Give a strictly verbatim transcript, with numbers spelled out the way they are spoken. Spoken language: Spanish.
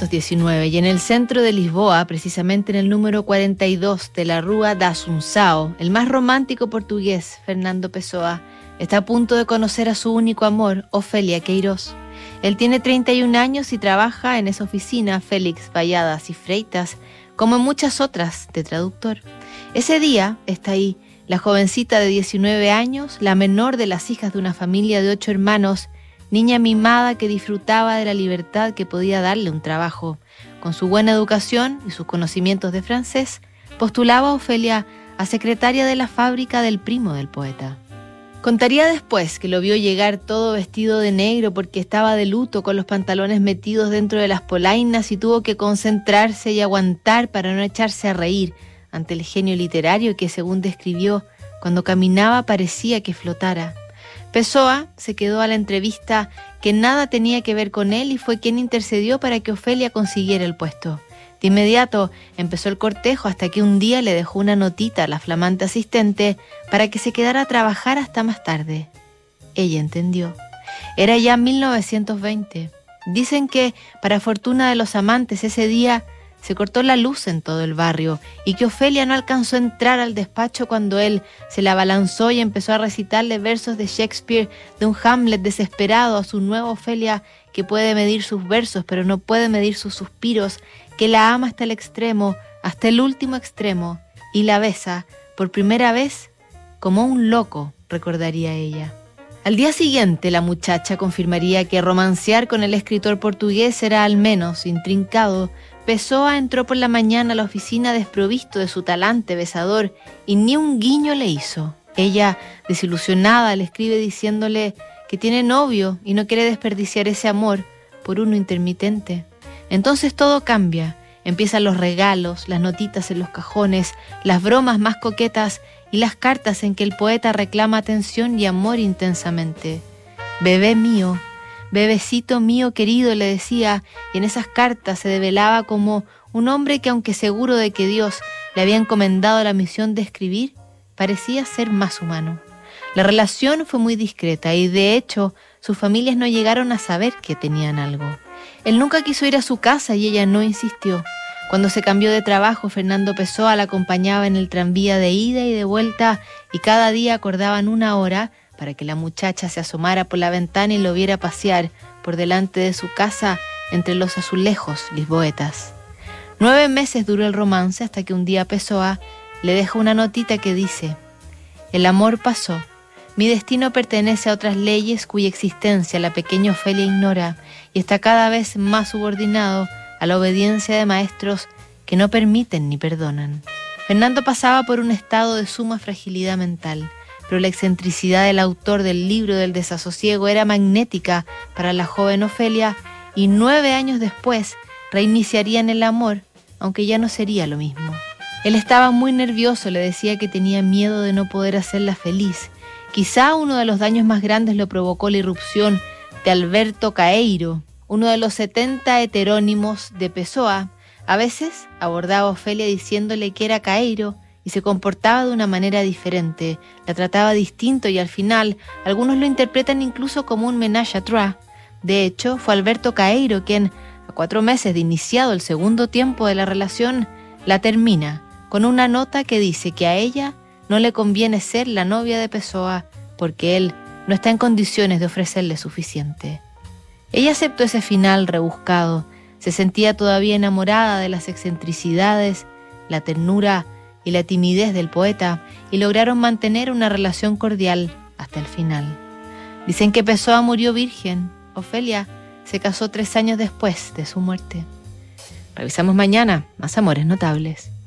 ochocientos diecinueve, y en el centro de Lisboa, precisamente en el número cuarenta y dos de la Rua da Assunção, el más romántico portugués, Fernando Pessoa, está a punto de conocer a su único amor, Ofélia Queiroz. Él tiene treinta y un años y trabaja en esa oficina, Félix Valladas y Freitas, como en muchas otras, de traductor. Ese día está ahí la jovencita de diecinueve años, la menor de las hijas de una familia de ocho hermanos, niña mimada que disfrutaba de la libertad que podía darle un trabajo. Con su buena educación y sus conocimientos de francés, postulaba a Ofélia a secretaria de la fábrica del primo del poeta. Contaría después que lo vio llegar todo vestido de negro porque estaba de luto, con los pantalones metidos dentro de las polainas, y tuvo que concentrarse y aguantar para no echarse a reír ante el genio literario que, según describió, cuando caminaba parecía que flotara. Pessoa se quedó a la entrevista que nada tenía que ver con él y fue quien intercedió para que Ofélia consiguiera el puesto. De inmediato empezó el cortejo hasta que un día le dejó una notita a la flamante asistente para que se quedara a trabajar hasta más tarde. Ella entendió. Era ya mil novecientos veinte. Dicen que, para fortuna de los amantes, ese día se cortó la luz en todo el barrio y que Ofélia no alcanzó a entrar al despacho cuando él se la abalanzó y empezó a recitarle versos de Shakespeare, de un Hamlet desesperado a su nueva Ofélia, que puede medir sus versos pero no puede medir sus suspiros, que la ama hasta el extremo, hasta el último extremo, y la besa por primera vez como un loco, recordaría ella. Al día siguiente la muchacha confirmaría que romancear con el escritor portugués era al menos intrincado. Pessoa entró por la mañana a la oficina desprovisto de su talante besador y ni un guiño le hizo. Ella, desilusionada, le escribe diciéndole que tiene novio y no quiere desperdiciar ese amor por uno intermitente. Entonces todo cambia. Empiezan los regalos, las notitas en los cajones, las bromas más coquetas y las cartas en que el poeta reclama atención y amor intensamente. Bebé mío, bebecito mío querido, le decía, y en esas cartas se develaba como un hombre que, aunque seguro de que Dios le había encomendado la misión de escribir, parecía ser más humano. La relación fue muy discreta y, de hecho, sus familias no llegaron a saber que tenían algo. Él nunca quiso ir a su casa y ella no insistió. Cuando se cambió de trabajo, Fernando Pessoa la acompañaba en el tranvía de ida y de vuelta, y cada día acordaban una hora para que la muchacha se asomara por la ventana y lo viera pasear por delante de su casa entre los azulejos lisboetas. Nueve meses duró el romance hasta que un día Pessoa le deja una notita que dice: «El amor pasó. Mi destino pertenece a otras leyes cuya existencia la pequeña Ofélia ignora y está cada vez más subordinado a la obediencia de maestros que no permiten ni perdonan». Fernando pasaba por un estado de suma fragilidad mental, pero la excentricidad del autor del libro del desasosiego era magnética para la joven Ofélia, y nueve años después reiniciarían el amor, aunque ya no sería lo mismo. Él estaba muy nervioso, le decía que tenía miedo de no poder hacerla feliz. Quizá uno de los daños más grandes lo provocó la irrupción de Alberto Caeiro, uno de los setenta heterónimos de Pessoa. A veces abordaba a Ofélia diciéndole que era Caeiro y se comportaba de una manera diferente, la trataba distinto y al final algunos lo interpretan incluso como un ménage à trois. De hecho, fue Alberto Caeiro quien, a cuatro meses de iniciado el segundo tiempo de la relación, la termina con una nota que dice que a ella no le conviene ser la novia de Pessoa porque él no está en condiciones de ofrecerle suficiente. Ella aceptó ese final rebuscado, se sentía todavía enamorada de las excentricidades, la ternura y la timidez del poeta, y lograron mantener una relación cordial hasta el final. Dicen que Pessoa murió virgen. Ofélia se casó tres años después de su muerte. Revisamos mañana más amores notables.